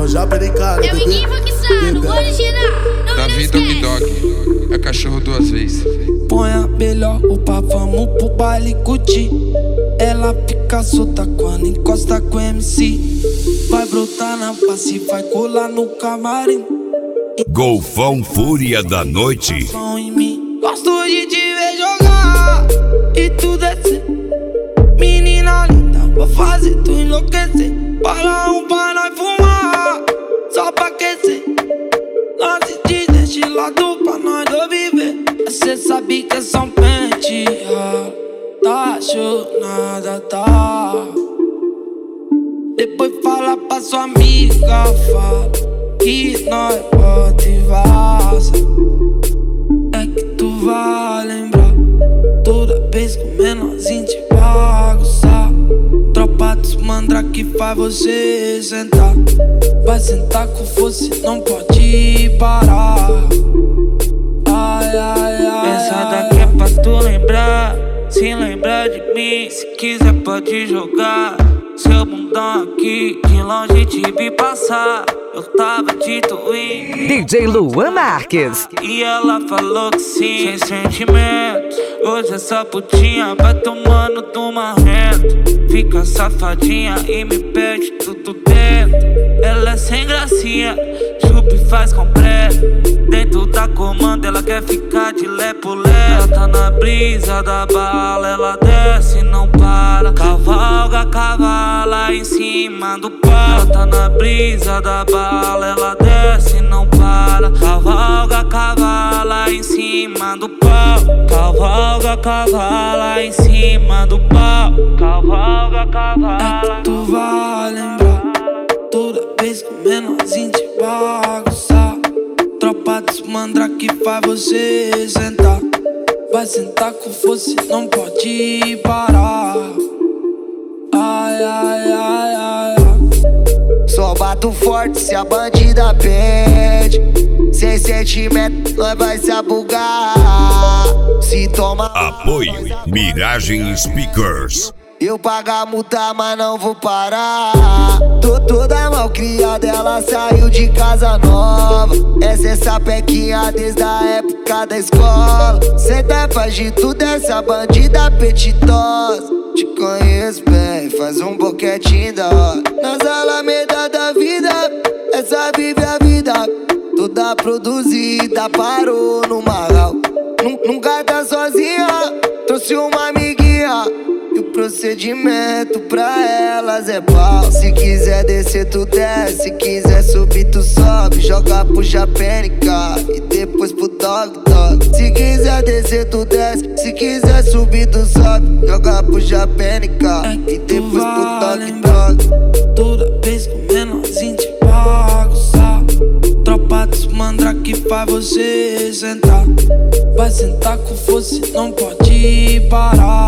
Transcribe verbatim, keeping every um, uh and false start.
já predicado. É o Iguinho Paquistano, original. Davi Dog Dog, é cachorro duas vezes. Põe a melhor roupa, vamos pro baile curtir. Ela fica solta quando encosta com o M C. Vai brotar na face, vai colar no camarim. Golfão Fúria da Noite. Em mim. Gosto de te ver jogar e tu descer. Menina linda, vou fazer tu enlouquecer. Para um pra nós fumar, só pra aquecer. Nós te destilado pra nós não viver. Cê sabe que é só um pente, ah, tá chornada, tá. Depois fala pra sua amiga, fala que nós bota e vaza. É que tu vai lembrar toda vez que o menorzinho te bagunçar. Tropa dos mandrake faz você sentar. Vai sentar com força, não pode parar. Ai, ai, ai. Essa daqui é pra tu lembrar. Se lembrar de mim, se quiser pode jogar. Seu bundão aqui, de longe te vi passar. Eu tava de twin. D J Luan Marques. E ela falou que sim, sem sentimento. Hoje essa putinha vai tomando do marrento. Fica safadinha e me pede tudo dentro. Ela é sem gracinha, chupa e faz completo. Dentro da comanda ela quer ficar de lé-pulé. Ela tá na brisa da bala, ela desce e não para. Cavalga, cavala em cima do pau. Ela tá na brisa da bala, ela desce e não para. Cavalga, cavala em cima do pau. Cavalga, cavala em cima do pau. Cavalga, cavala. É que tu vai lembrar toda vez que o menorzinho te bagunçar. Tropa dos mandrake faz você sentar. Vai sentar com força, não pode parar. Ai, ai, ai, ai, ai. Só bato forte se a bandida pede. Sem sentimento, nós vai se abugar. Se toma Apoio Miragem Speakers. Eu pago a multa, mas não vou parar. Tô toda mal criada, ela saiu de casa nova. Essa é sapequinha desde a época da escola. Senta, faz de tudo, essa bandida apetitosa. Te conheço bem, faz um boquetinho da hora. Nas alamedas da vida, essa vive a vida. Toda produzida, parou no marral. Nunca tá sozinha, trouxe uma amiguinha. E o procedimento pra elas é pau. Se quiser descer, tu desce. Se quiser subir, tu sobe. Joga pro Japénica e depois pro Dog Dog. Se quiser descer, tu desce. Se quiser subir, tu sobe. Joga pro Japénica é e depois pro Dog Dog. Toda vez que o menorzinho te bagunçar. Tropa dos mandrake faz você sentar. Vai sentar com força, não pode parar.